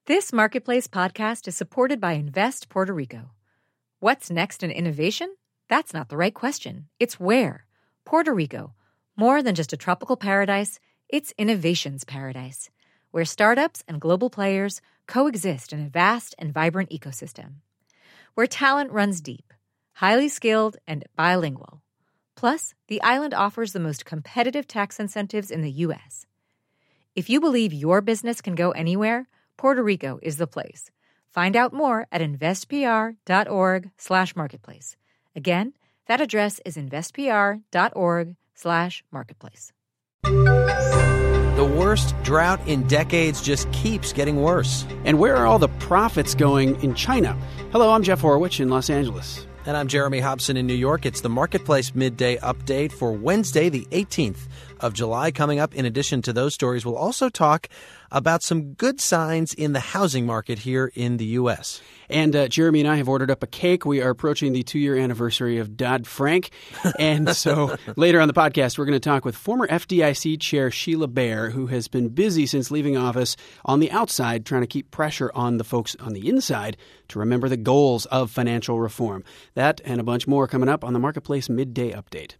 This Marketplace podcast is supported by Invest Puerto Rico. What's next in innovation? That's not the right question. It's where. Puerto Rico. More than just a tropical paradise, it's innovation's paradise, where startups and global players coexist in a vast and vibrant ecosystem. Where talent runs deep, highly skilled, and bilingual. Plus, the island offers the most competitive tax incentives in the U.S. If you believe your business can go anywhere, Puerto Rico is the place. Find out more at investpr.org/marketplace. Again, that address is investpr.org/marketplace. The worst drought in decades just keeps getting worse. And where are all the profits going in China? Hello, I'm Jeff Horwich in Los Angeles. And I'm Jeremy Hobson in New York. It's the Marketplace Midday Update for Wednesday, the 18th of July. Coming up, in addition to those stories, we'll also talk about some good signs in the housing market here in the U.S. And Jeremy and I have ordered up a cake. We are approaching the 2-year anniversary of Dodd-Frank. And so later on the podcast, we're going to talk with former FDIC Chair Sheila Bair, who has been busy since leaving office on the outside, trying to keep pressure on the folks on the inside to remember the goals of financial reform. That and a bunch more coming up on the Marketplace Midday Update.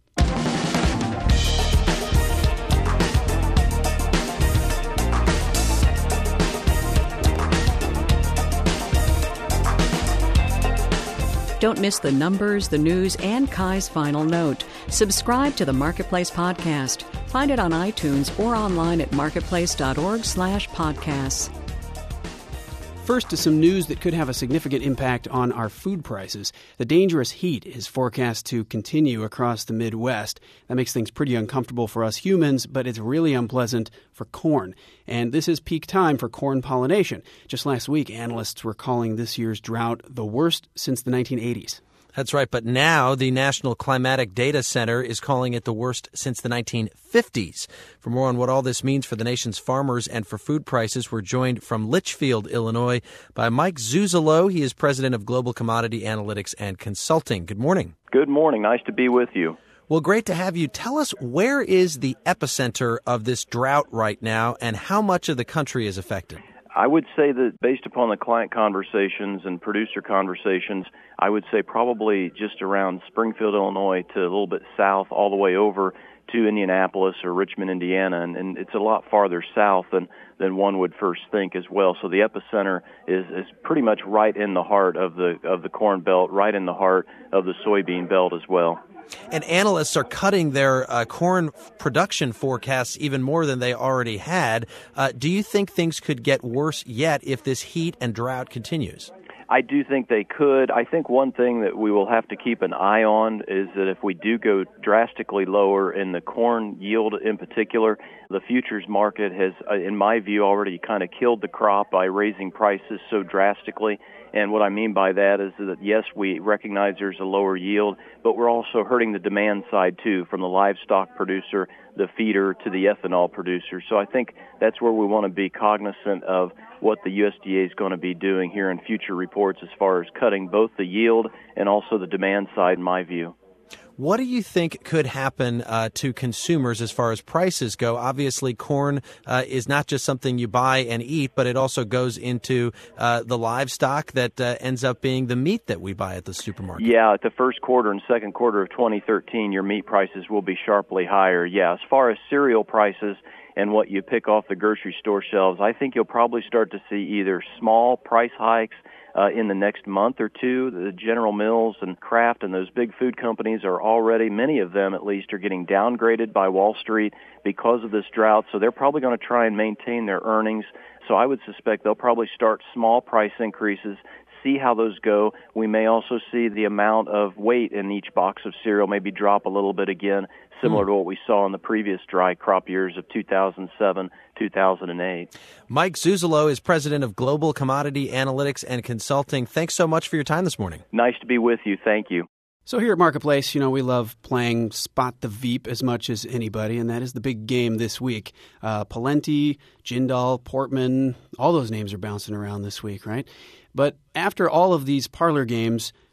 Don't miss the numbers, the news, and Kai's final note. Subscribe to the Marketplace podcast. Find it on iTunes or online at marketplace.org/podcasts. First to some news that could have a significant impact on our food prices. The dangerous heat is forecast to continue across the Midwest. That makes things pretty uncomfortable for us humans, but it's really unpleasant for corn. And this is peak time for corn pollination. Just last week, analysts were calling this year's drought the worst since the 1980s. That's right, but now the National Climatic Data Center is calling it the worst since the 1950s. For more on what all this means for the nation's farmers and for food prices, we're joined from Litchfield, Illinois, by Mike Zuzolo. He is president of Global Commodity Analytics and Consulting. Good morning. Good morning. Nice to be with you. Well, great to have you. Tell us, where is the epicenter of this drought right now, and how much of the country is affected? I would say that based upon the client conversations and producer conversations, I would say probably just around Springfield, Illinois to a little bit south all the way over to Indianapolis or Richmond, Indiana, and it's a lot farther south than one would first think as well. So the epicenter is pretty much right in the heart of the corn belt, right in the heart of the soybean belt as well. And analysts are cutting their corn production forecasts even more than they already had. Do you think things could get worse yet if this heat and drought continues? I do think they could. I think one thing that we will have to keep an eye on is that if we do go drastically lower in the corn yield in particular, the futures market has, in my view, already kind of killed the crop by raising prices so drastically. And what I mean by that is that, yes, we recognize there's a lower yield, but we're also hurting the demand side, too, from the livestock producer, the feeder, to the ethanol producer. So I think that's where we want to be cognizant of what the USDA is going to be doing here in future reports as far as cutting both the yield and also the demand side, in my view. What do you think could happen to consumers as far as prices go? Obviously, corn is not just something you buy and eat, but it also goes into the livestock that ends up being the meat that we buy at the supermarket. Yeah, at the first quarter and second quarter of 2013, your meat prices will be sharply higher. Yeah, as far as cereal prices and what you pick off the grocery store shelves, I think you'll probably start to see either small price hikes in the next month or two. The General Mills and Kraft and those big food companies are already, many of them at least, are getting downgraded by Wall Street because of this drought, so they're probably going to try and maintain their earnings. So I would suspect they'll probably start small price increases, see how those go. We may also see the amount of weight in each box of cereal maybe drop a little bit again, similar to what we saw in the previous dry crop years of 2007, 2008. Mike Zuzolo is president of Global Commodity Analytics and Consulting. Thanks so much for your time this morning. Nice to be with you. Thank you. So here at Marketplace, we love playing Spot the Veep as much as anybody, and that is the big game this week. Pawlenty, Jindal, Portman, all those names are bouncing around this week, right? But after all of these parlor games,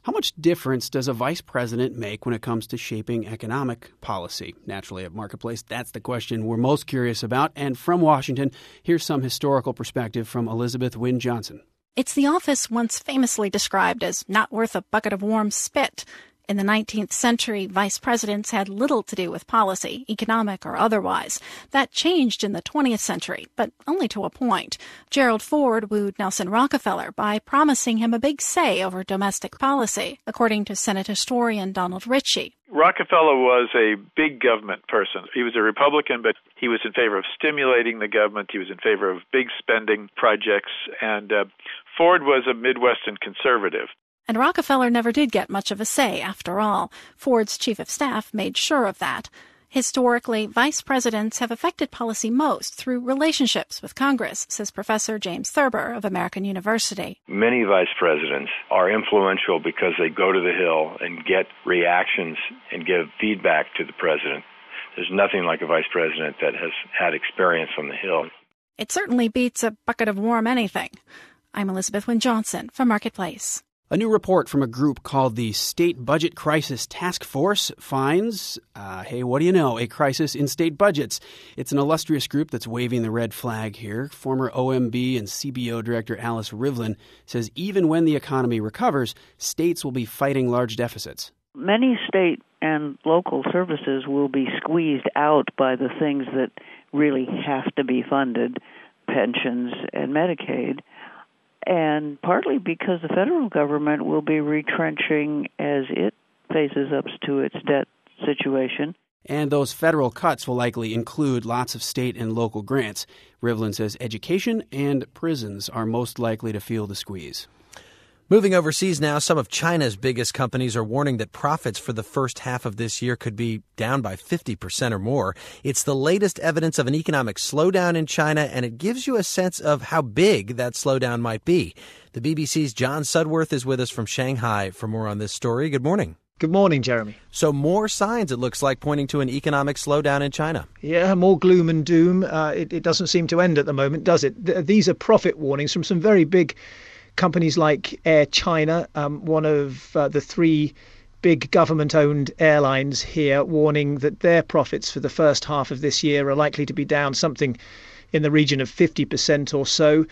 How much difference does a vice president make when it comes to shaping economic policy? Naturally, at Marketplace, that's the question we're most curious about. And from Washington, here's some historical perspective from Elizabeth Wynne Johnson. It's the office once famously described as not worth a bucket of warm spit. In the 19th century, vice presidents had little to do with policy, economic or otherwise. That changed in the 20th century, but only to a point. Gerald Ford wooed Nelson Rockefeller by promising him a big say over domestic policy, according to Senate historian Donald Ritchie. Rockefeller was a big government person. He was a Republican, but he was in favor of stimulating the government. He was in favor of big spending projects, and Ford was a Midwestern conservative. And Rockefeller never did get much of a say, after all. Ford's chief of staff made sure of that. Historically, vice presidents have affected policy most through relationships with Congress, says Professor James Thurber of American University. Many vice presidents are influential because they go to the Hill and get reactions and give feedback to the president. There's nothing like a vice president that has had experience on the Hill. It certainly beats a bucket of warm anything. I'm Elizabeth Wynne Johnson for Marketplace. A new report from a group called the State Budget Crisis Task Force finds, hey, what do you know, a crisis in state budgets. It's an illustrious group that's waving the red flag here. Former OMB and CBO Director Alice Rivlin says even when the economy recovers, states will be fighting large deficits. Many state and local services will be squeezed out by the things that really have to be funded, pensions and Medicaid. And partly because the federal government will be retrenching as it faces up to its debt situation. And those federal cuts will likely include lots of state and local grants. Rivlin says education and prisons are most likely to feel the squeeze. Moving overseas now, some of China's biggest companies are warning that profits for the first half of this year could be down by 50% or more. It's the latest evidence of an economic slowdown in China, and it gives you a sense of how big that slowdown might be. The BBC's John Sudworth is with us from Shanghai for more on this story. Good morning. Good morning, Jeremy. So more signs, it looks like, pointing to an economic slowdown in China. Yeah, more gloom and doom. It doesn't seem to end at the moment, does it? These are profit warnings from some very big companies like Air China, one of the three big government-owned airlines here, warning that their profits for the first half of this year are likely to be down something in the region of 50% or so.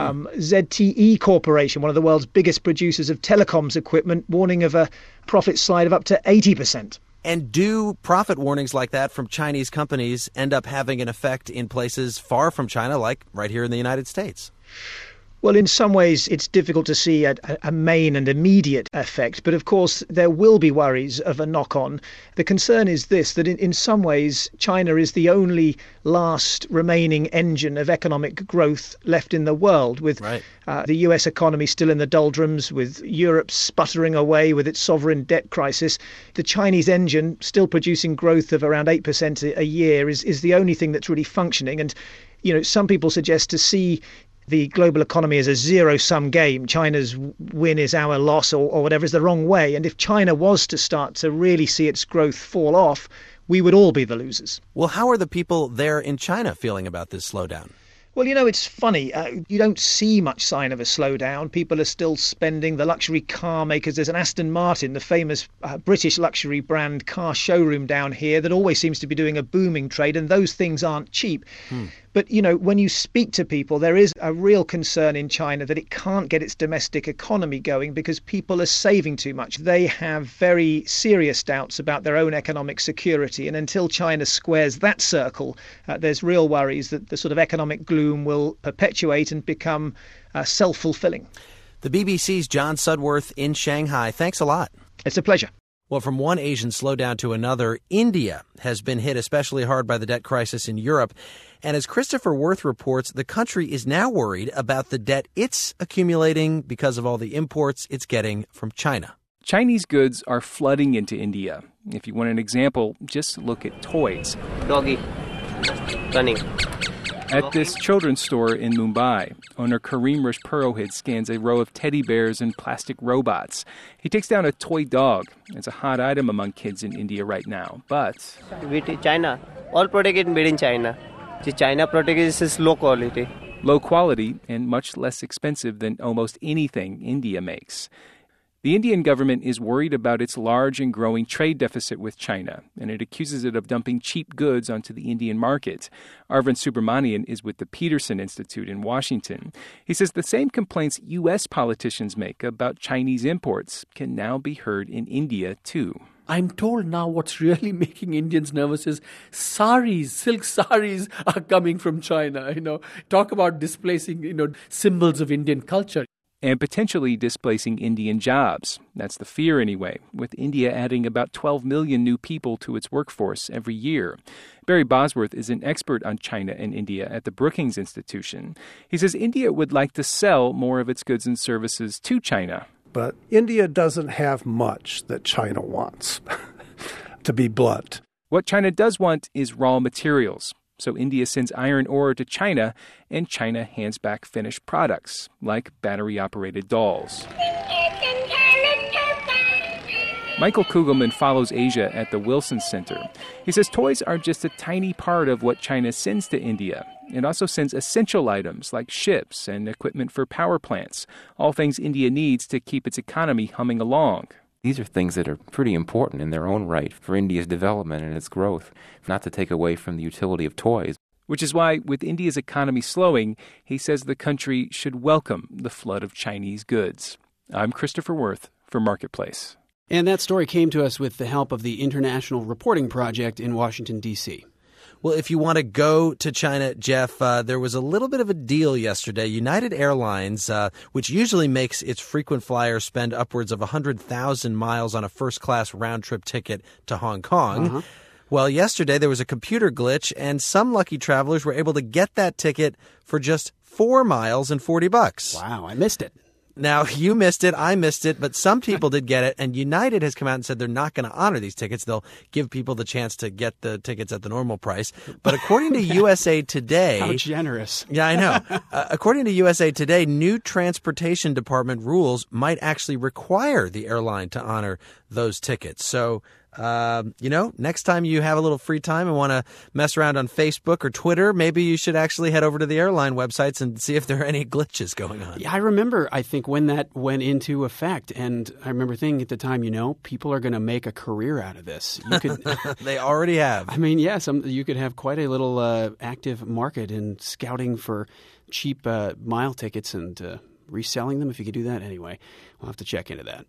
ZTE Corporation, one of the world's biggest producers of telecoms equipment, warning of a profit slide of up to 80%. And do profit warnings like that from Chinese companies end up having an effect in places far from China, like right here in the United States? Well, in some ways, it's difficult to see a main and immediate effect. But of course, there will be worries of a knock-on. The concern is this, that in some ways, China is the only last remaining engine of economic growth left in the world, with the US economy still in the doldrums, with Europe sputtering away with its sovereign debt crisis. The Chinese engine, still producing growth of around 8% a year, is the only thing that's really functioning. And, you know, some people suggest to see the global economy is a zero-sum game. China's win is our loss, or whatever, is the wrong way. And if China was to start to really see its growth fall off, we would all be the losers. Well, how are the people there in China feeling about this slowdown? Well, you know, it's funny. You don't see much sign of a slowdown. People are still spending. The luxury car makers, there's an Aston Martin, the famous British luxury brand car showroom down here that always seems to be doing a booming trade, and those things aren't cheap. But, you know, when you speak to people, there is a real concern in China that it can't get its domestic economy going because people are saving too much. They have very serious doubts about their own economic security. And until China squares that circle, there's real worries that the sort of economic gloom will perpetuate and become self-fulfilling. The BBC's John Sudworth in Shanghai. Thanks a lot. It's a pleasure. Well, from one Asian slowdown to another, India has been hit especially hard by the debt crisis in Europe. And as Christopher Worth reports, the country is now worried about the debt it's accumulating because of all the imports it's getting from China. Chinese goods are flooding into India. If you want an example, just look at toys. Doggy. Running. At this children's store in Mumbai, owner Kareem Purohit scans a row of teddy bears and plastic robots. He takes down a toy dog. It's a hot item among kids in India right now, but with China, all product is made in China. The China product is low quality. Low quality and much less expensive than almost anything India makes. The Indian government is worried about its large and growing trade deficit with China, and it accuses it of dumping cheap goods onto the Indian market. Arvind Subramanian is with the Peterson Institute in Washington. He says the same complaints U.S. politicians make about Chinese imports can now be heard in India, too. I'm told now what's really making Indians nervous is saris, silk saris are coming from China. Talk about displacing, symbols of Indian culture. And potentially displacing Indian jobs. That's the fear anyway, with India adding about 12 million new people to its workforce every year. Barry Bosworth is an expert on China and India at the Brookings Institution. He says India would like to sell more of its goods and services to China. But India doesn't have much that China wants, to be blunt. What China does want is raw materials. So India sends iron ore to China, and China hands back finished products, like battery-operated dolls. Michael Kugelman follows Asia at the Wilson Center. He says toys are just a tiny part of what China sends to India. It also sends essential items like ships and equipment for power plants, all things India needs to keep its economy humming along. These are things that are pretty important in their own right for India's development and its growth, not to take away from the utility of toys. Which is why, with India's economy slowing, he says the country should welcome the flood of Chinese goods. I'm Christopher Worth for Marketplace. And that story came to us with the help of the International Reporting Project in Washington, D.C. Well, if you want to go to China, Jeff, there was a little bit of a deal yesterday. United Airlines, which usually makes its frequent flyers spend upwards of 100,000 miles on a first-class round-trip ticket to Hong Kong. Well, yesterday there was a computer glitch, and some lucky travelers were able to get that ticket for just 4 miles and $40. Wow, I missed it. Now, you missed it, I missed it, but some people did get it, and United has come out and said they're not going to honor these tickets. They'll give people the chance to get the tickets at the normal price. But according to USA Today... How generous. Yeah, I know. According to USA Today, new Transportation Department rules might actually require the airline to honor those tickets. So... next time you have a little free time and want to mess around on Facebook or Twitter, maybe you should actually head over to the airline websites and see if there are any glitches going on. Yeah, I remember, I think, when that went into effect. And I remember thinking at the time, people are going to make a career out of this. You could, They already have. I mean, yes, you could have quite a little active market in scouting for cheap mile tickets and reselling them if you could do that. Anyway, we'll have to check into that.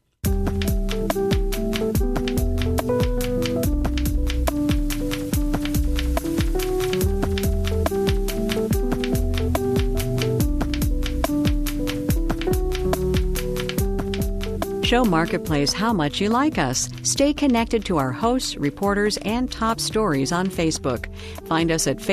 Show Marketplace how much you like us. Stay connected to our hosts, reporters, and top stories on Facebook. Find us at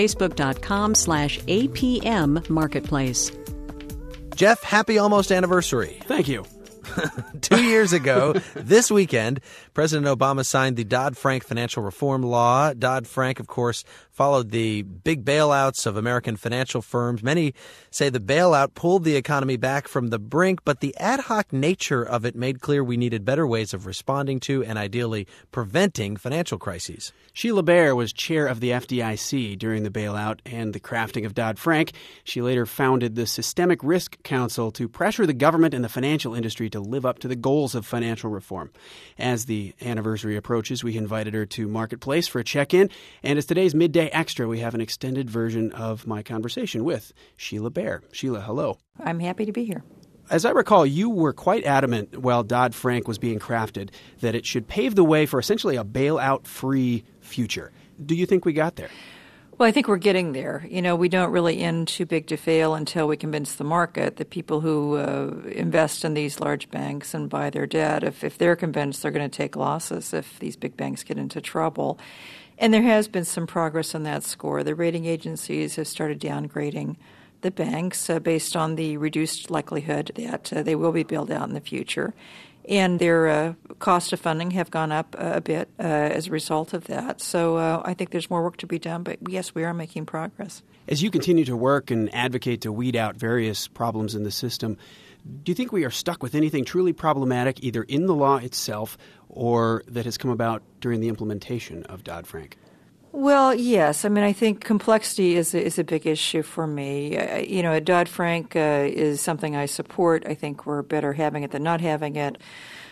facebook.com/APM Marketplace. Jeff, happy almost anniversary. Thank you. 2 years ago, this weekend, President Obama signed the Dodd-Frank financial reform law. Dodd-Frank, of course, followed the big bailouts of American financial firms. Many say the bailout pulled the economy back from the brink, but the ad hoc nature of it made clear we needed better ways of responding to and ideally preventing financial crises. Sheila Bair was chair of the FDIC during the bailout and the crafting of Dodd-Frank. She later founded the Systemic Risk Council to pressure the government and the financial industry to live up to the goals of financial reform. As the anniversary approaches, we invited her to Marketplace for a check-in, and as today's Midday Extra, we have an extended version of my conversation with Sheila Bair. Sheila, hello. I'm happy to be here. As I recall, you were quite adamant while Dodd-Frank was being crafted that it should pave the way for essentially a bailout-free future. Do you think we got there? Well, I think we're getting there. We don't really end too big to fail until we convince the market, the people who invest in these large banks and buy their debt. If they're convinced they're going to take losses if these big banks get into trouble. And there has been some progress on that score. The rating agencies have started downgrading the banks based on the reduced likelihood that they will be bailed out in the future. And their cost of funding have gone up a bit as a result of that. So I think there's more work to be done, but yes, we are making progress. As you continue to work and advocate to weed out various problems in the system, do you think we are stuck with anything truly problematic either in the law itself or that has come about during the implementation of Dodd-Frank? Well, yes. I mean, I think complexity is a big issue for me. Dodd-Frank is something I support. I think we're better having it than not having it.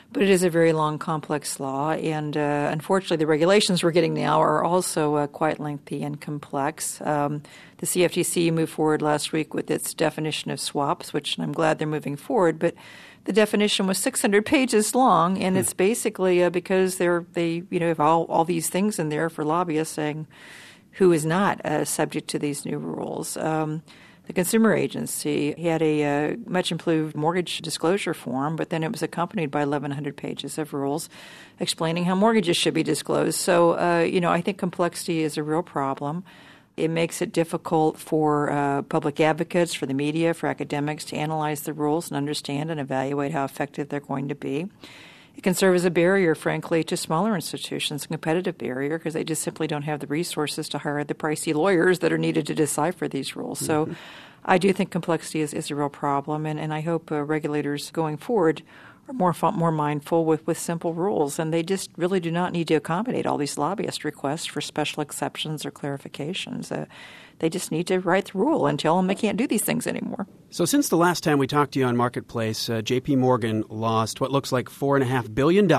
But it is a very long, complex law, and unfortunately the regulations we're getting now are also quite lengthy and complex. The CFTC moved forward last week with its definition of swaps, which I'm glad they're moving forward, but the definition was 600 pages long, and it's basically because they have all these things in there for lobbyists saying who is not subject to these new rules. The Consumer Agency had a much improved mortgage disclosure form, but then it was accompanied by 1,100 pages of rules explaining how mortgages should be disclosed. So, I think complexity is a real problem. It makes it difficult for public advocates, for the media, for academics to analyze the rules and understand and evaluate how effective they're going to be. It can serve as a barrier, frankly, to smaller institutions, a competitive barrier, because they just simply don't have the resources to hire the pricey lawyers that are needed to decipher these rules. So I do think complexity is a real problem, and I hope regulators going forward are more mindful with simple rules, and they just really do not need to accommodate all these lobbyist requests for special exceptions or clarifications. They just need to write the rule and tell them they can't do these things anymore. So since the last time we talked to you on Marketplace, J.P. Morgan lost what looks like $4.5 billion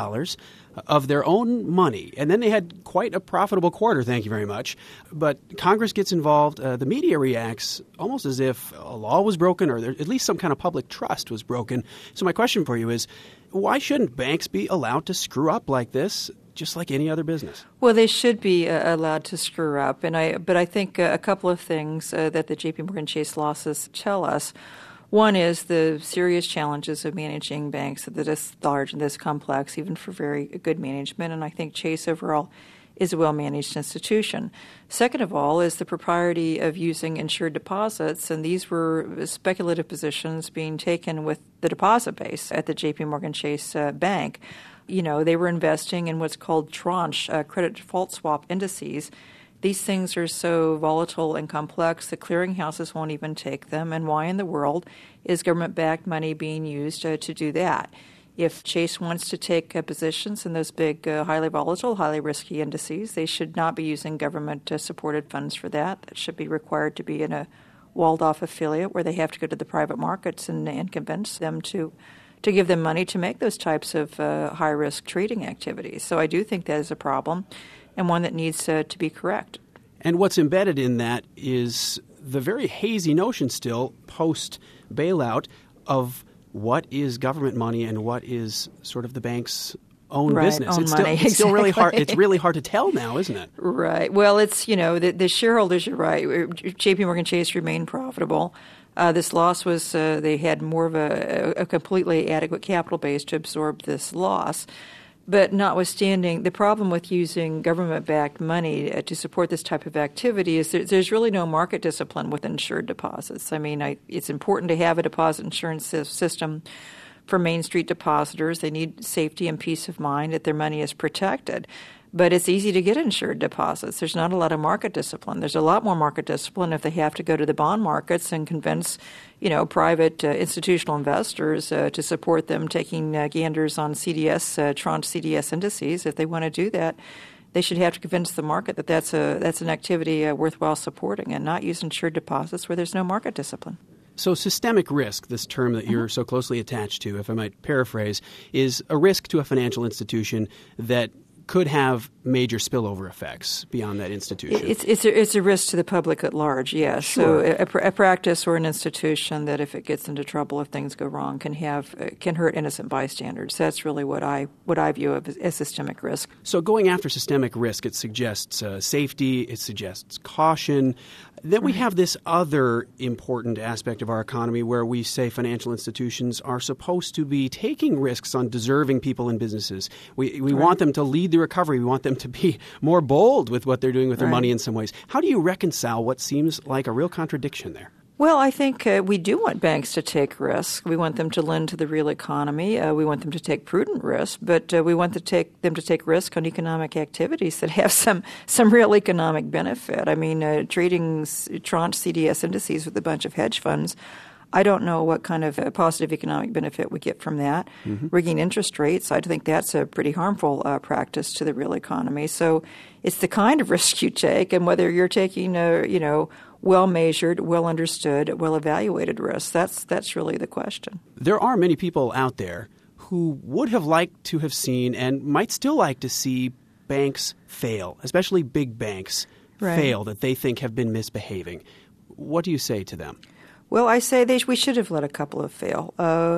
of their own money. And then they had quite a profitable quarter, thank you very much. But Congress gets involved. The media reacts almost as if a law was broken or at least some kind of public trust was broken. So my question for you is, why shouldn't banks be allowed to screw up like this, just like any other business? Well, they should be allowed to screw up. But I think a couple of things that the J.P. Morgan Chase losses tell us. One is the serious challenges of managing banks that are this large and this complex, even for very good management. And I think Chase overall is a well-managed institution. Second of all is the propriety of using insured deposits, and these were speculative positions being taken with the deposit base at the J.P. Morgan Chase Bank. They were investing in what's called tranche credit default swap indices. These things are so volatile and complex that clearinghouses won't even take them. And why in the world is government-backed money being used to do that? If Chase wants to take positions in those big, highly volatile, highly risky indices, they should not be using government-supported funds for that. That should be required to be in a walled-off affiliate where they have to go to the private markets and convince them to give them money to make those types of high-risk trading activities. So I do think that is a problem and one that needs to be correct. And what's embedded in that is the very hazy notion still post-bailout of what is government money and what is sort of the bank's own business. It's still really hard. It's really hard to tell now, isn't it? Right. Well, it's, the shareholders, you're right. J.P. Morgan Chase remained profitable. This loss was they had more of a completely adequate capital base to absorb this loss. But notwithstanding, the problem with using government-backed money to support this type of activity is there's really no market discipline with insured deposits. I mean, it's important to have a deposit insurance system for Main Street depositors. They need safety and peace of mind that their money is protected. But it's easy to get insured deposits. There's not a lot of market discipline. There's a lot more market discipline if they have to go to the bond markets and convince, private institutional investors to support them taking ganders on CDS, tranche CDS indices. If they want to do that, they should have to convince the market that that's an activity worthwhile supporting and not use insured deposits where there's no market discipline. So systemic risk, this term that you're so closely attached to, if I might paraphrase, is a risk to a financial institution that could have major spillover effects beyond that institution. It's a risk to the public at large, yes. Sure. So a practice or an institution that if it gets into trouble, if things go wrong, can hurt innocent bystanders. That's really what I view as systemic risk. So going after systemic risk, it suggests safety, it suggests caution. Then we have this other important aspect of our economy where we say financial institutions are supposed to be taking risks on deserving people and businesses. We want them to lead the recovery. We want them to be more bold with what they're doing with their money in some ways. How do you reconcile what seems like a real contradiction there? Well, I think we do want banks to take risks. We want them to lend to the real economy. We want them to take prudent risks, but we want them to take risk on economic activities that have some real economic benefit. I mean, trading tranche CDS indices with a bunch of hedge funds, I don't know what kind of positive economic benefit we get from that. Mm-hmm. Rigging interest rates, I think that's a pretty harmful practice to the real economy. So it's the kind of risk you take, and whether you're taking well-measured, well-understood, well-evaluated risks. That's really the question. There are many people out there who would have liked to have seen and might still like to see banks fail, especially big banks fail that they think have been misbehaving. What do you say to them? Well, I say we should have let a couple of fail,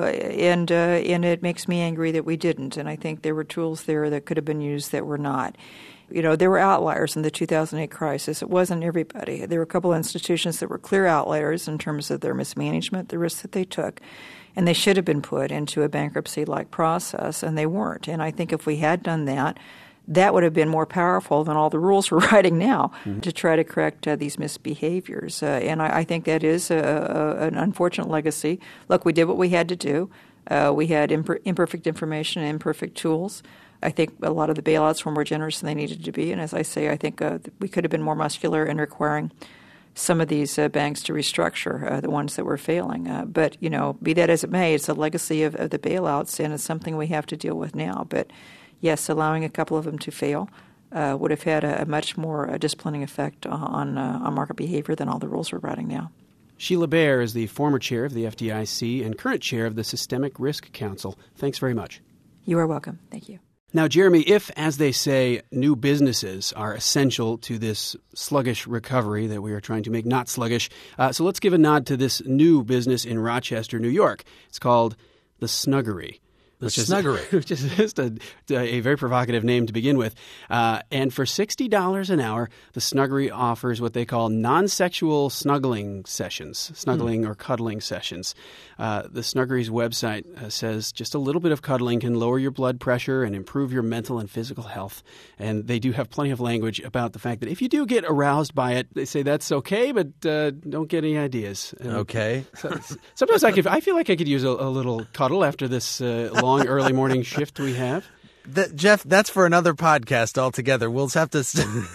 and it makes me angry that we didn't. And I think there were tools there that could have been used that were not. There were outliers in the 2008 crisis. It wasn't everybody. There were a couple of institutions that were clear outliers in terms of their mismanagement, the risks that they took, and they should have been put into a bankruptcy-like process, and they weren't. And I think if we had done that, that would have been more powerful than all the rules we're writing now to try to correct these misbehaviors. And I think that is an unfortunate legacy. Look, we did what we had to do. We had imperfect information and imperfect tools. I think a lot of the bailouts were more generous than they needed to be. And as I say, I think we could have been more muscular in requiring some of these banks to restructure, the ones that were failing. But, be that as it may, it's a legacy of the bailouts, and it's something we have to deal with now. But yes, allowing a couple of them to fail would have had a much more disciplining effect on market behavior than all the rules we're writing now. Sheila Bair is the former chair of the FDIC and current chair of the Systemic Risk Council. Thanks very much. You are welcome. Thank you. Now, Jeremy, if, as they say, new businesses are essential to this sluggish recovery that we are trying to make not sluggish, so let's give a nod to this new business in Rochester, New York. It's called The Snuggery. Which is just a very provocative name to begin with. And for $60 an hour, the Snuggery offers what they call non-sexual snuggling sessions, or cuddling sessions. The Snuggery's website says just a little bit of cuddling can lower your blood pressure and improve your mental and physical health. And they do have plenty of language about the fact that if you do get aroused by it, they say that's okay, but don't get any ideas. Okay. Sometimes I feel like I could use a little cuddle after this long early morning shift we have. Jeff, that's for another podcast altogether. We'll have to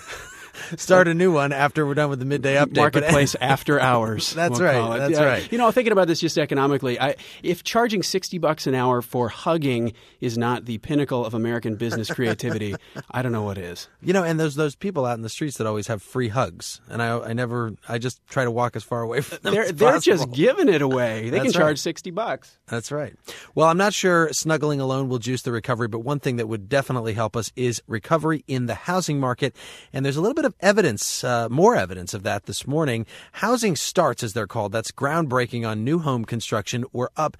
start a new one after we're done with the midday update. Marketplace after hours. That's right. That's right. Thinking about this just economically, if charging $60 an hour for hugging is not the pinnacle of American business creativity, I don't know what is. And there's those people out in the streets that always have free hugs, and I just try to walk as far away from them as They're possible. just giving it away. They can charge $60. That's right. Well, I'm not sure snuggling alone will juice the recovery, but one thing that would definitely help us is recovery in the housing market, and there's a little bit of evidence, more evidence of that this morning. Housing starts, as they're called, that's groundbreaking on new home construction, were up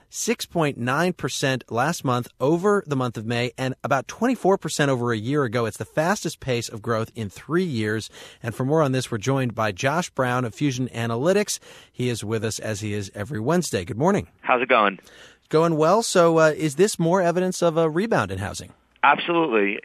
6.9% last month over the month of May and about 24% over a year ago. It's the fastest pace of growth in 3 years. And for more on this, we're joined by Josh Brown of Fusion Analytics. He is with us as he is every Wednesday. Good morning. How's it going? Going well. So is this more evidence of a rebound in housing? Absolutely.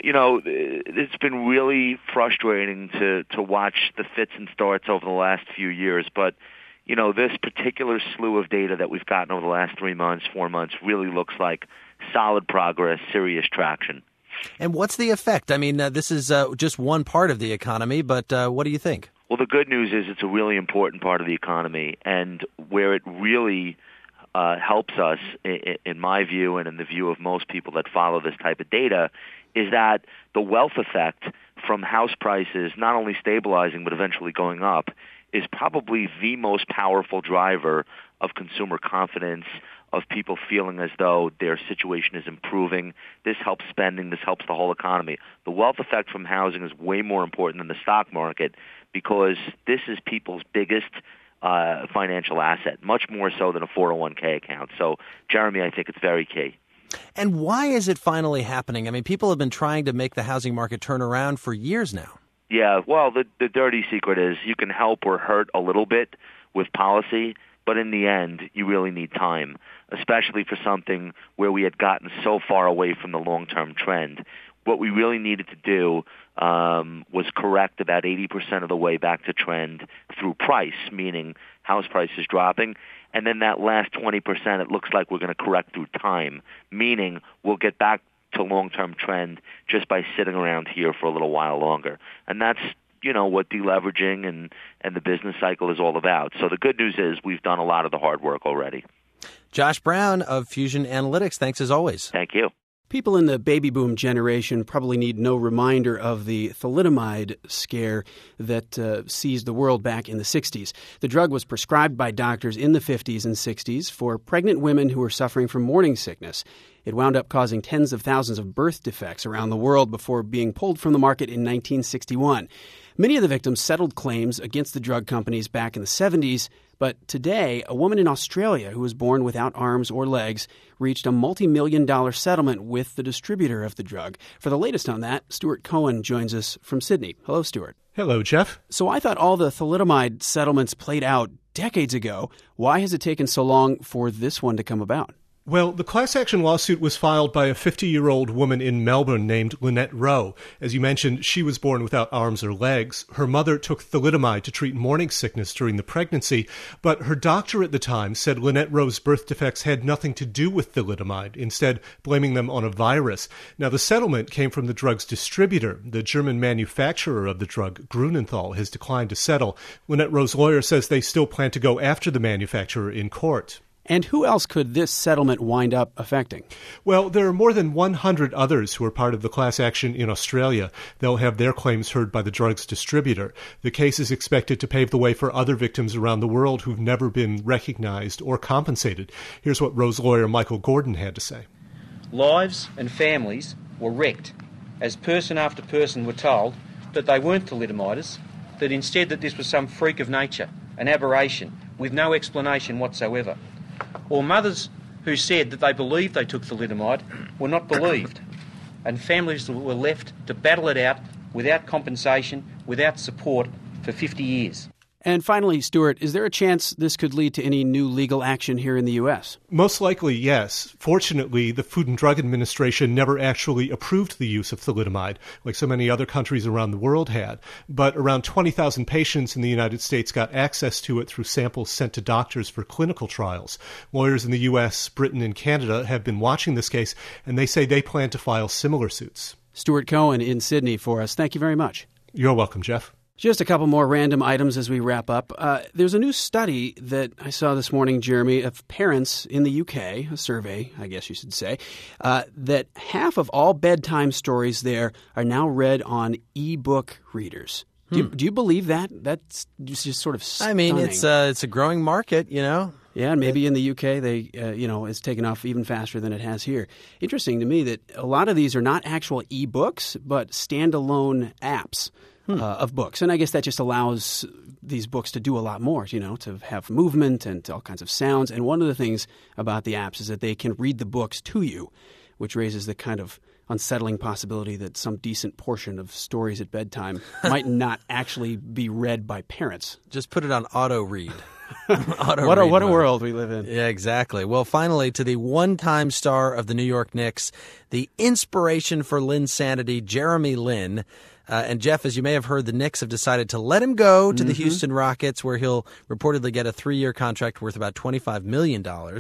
It's been really frustrating to watch the fits and starts over the last few years. But, this particular slew of data that we've gotten over the last 3 months, 4 months, really looks like solid progress, serious traction. And what's the effect? I mean, this is just one part of the economy, but what do you think? Well, the good news is it's a really important part of the economy, and where it really helps us, in my view and in the view of most people that follow this type of data, is that the wealth effect from house prices not only stabilizing but eventually going up is probably the most powerful driver of consumer confidence, of people feeling as though their situation is improving. This helps spending. This helps the whole economy. The wealth effect from housing is way more important than the stock market because this is people's biggest financial asset, much more so than a 401k account. So, Jeremy, I think it's very key. And why is it finally happening? I mean, people have been trying to make the housing market turn around for years now. Yeah, well, the dirty secret is you can help or hurt a little bit with policy, but in the end, you really need time, especially for something where we had gotten so far away from the long-term trend. What we really needed to do was correct about 80% of the way back to trend through price, meaning house prices dropping. And then that last 20%, it looks like we're going to correct through time, meaning we'll get back to long-term trend just by sitting around here for a little while longer. And that's, what deleveraging and the business cycle is all about. So the good news is we've done a lot of the hard work already. Josh Brown of Fusion Analytics, thanks as always. Thank you. People in the baby boom generation probably need no reminder of the thalidomide scare that seized the world back in the 60s. The drug was prescribed by doctors in the 50s and 60s for pregnant women who were suffering from morning sickness. It wound up causing tens of thousands of birth defects around the world before being pulled from the market in 1961. Many of the victims settled claims against the drug companies back in the 70s, but today, a woman in Australia who was born without arms or legs reached a multi-million-dollar settlement with the distributor of the drug. For the latest on that, Stuart Cohen joins us from Sydney. Hello, Stuart. Hello, Jeff. So I thought all the thalidomide settlements played out decades ago. Why has it taken so long for this one to come about? Well, the class action lawsuit was filed by a 50-year-old woman in Melbourne named Lynette Rowe. As you mentioned, she was born without arms or legs. Her mother took thalidomide to treat morning sickness during the pregnancy, but her doctor at the time said Lynette Rowe's birth defects had nothing to do with thalidomide, instead blaming them on a virus. Now, the settlement came from the drug's distributor. The German manufacturer of the drug, Grunenthal, has declined to settle. Lynette Rowe's lawyer says they still plan to go after the manufacturer in court. And who else could this settlement wind up affecting? Well, there are more than 100 others who are part of the class action in Australia. They'll have their claims heard by the drug's distributor. The case is expected to pave the way for other victims around the world who've never been recognized or compensated. Here's what Rowe's lawyer Michael Gordon had to say. Lives and families were wrecked as person after person were told that they weren't thalidomiders, that instead that this was some freak of nature, an aberration, with no explanation whatsoever. Or mothers who said that they believed they took thalidomide were not believed, and families were left to battle it out without compensation, without support for 50 years. And finally, Stuart, is there a chance this could lead to any new legal action here in the U.S.? Most likely, yes. Fortunately, the Food and Drug Administration never actually approved the use of thalidomide, like so many other countries around the world had. But around 20,000 patients in the United States got access to it through samples sent to doctors for clinical trials. Lawyers in the U.S., Britain, and Canada have been watching this case, and they say they plan to file similar suits. Stuart Cohen in Sydney for us. Thank you very much. You're welcome, Jeff. Just a couple more random items as we wrap up. There's a new study that I saw this morning, Jeremy, of parents in the UK, a survey, I guess you should say, that half of all bedtime stories there are now read on e-book readers. Do you believe that? That's just sort of stunning. I mean, it's a growing market, you know. Yeah, and maybe in the UK, they it's taken off even faster than it has here. Interesting to me that a lot of these are not actual e-books, but standalone apps. Of books. And I guess that just allows these books to do a lot more, to have movement and all kinds of sounds. And one of the things about the apps is that they can read the books to you, which raises the kind of unsettling possibility that some decent portion of stories at bedtime might not actually be read by parents. Just put it on auto read. What a world we live in. Yeah, exactly. Well, finally, to the one-time star of the New York Knicks, the inspiration for Linsanity, Jeremy Lin. And Jeff, as you may have heard, the Knicks have decided to let him go to the Houston Rockets, where he'll reportedly get a 3-year contract worth about $25 million.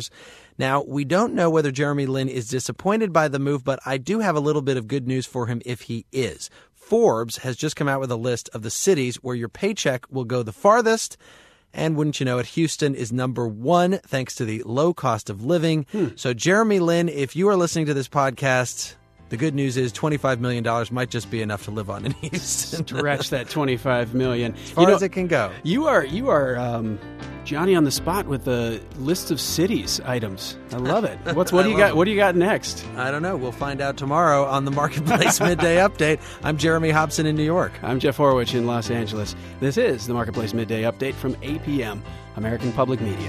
Now, we don't know whether Jeremy Lin is disappointed by the move, but I do have a little bit of good news for him if he is. Forbes has just come out with a list of the cities where your paycheck will go the farthest. And wouldn't you know it, Houston is number 1 thanks to the low cost of living. So Jeremy Lin, if you are listening to this podcast, the good news is $25 million might just be enough to live on in Houston. Stretch that $25 million. As far as it can go. You are Johnny on the spot with the list of cities items. I love it. What do you got? What do you got next? I don't know. We'll find out tomorrow on the Marketplace Midday Update. I'm Jeremy Hobson in New York. I'm Jeff Horwich in Los Angeles. This is the Marketplace Midday Update from APM, American Public Media.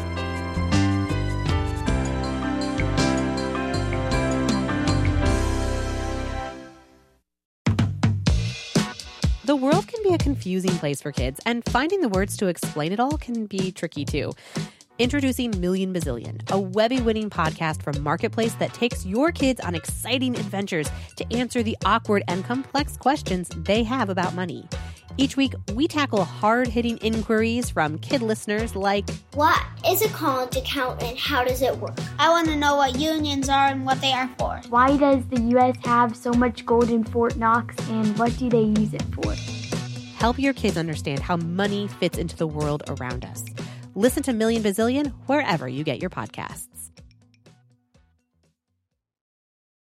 The world can be a confusing place for kids, and finding the words to explain it all can be tricky too. Introducing Million Bazillion, a Webby-winning podcast from Marketplace that takes your kids on exciting adventures to answer the awkward and complex questions they have about money. Each week, we tackle hard-hitting inquiries from kid listeners like, what is a college account and how does it work? I want to know what unions are and what they are for. Why does the U.S. have so much gold in Fort Knox, and what do they use it for? Help your kids understand how money fits into the world around us. Listen to Million Bazillion wherever you get your podcasts.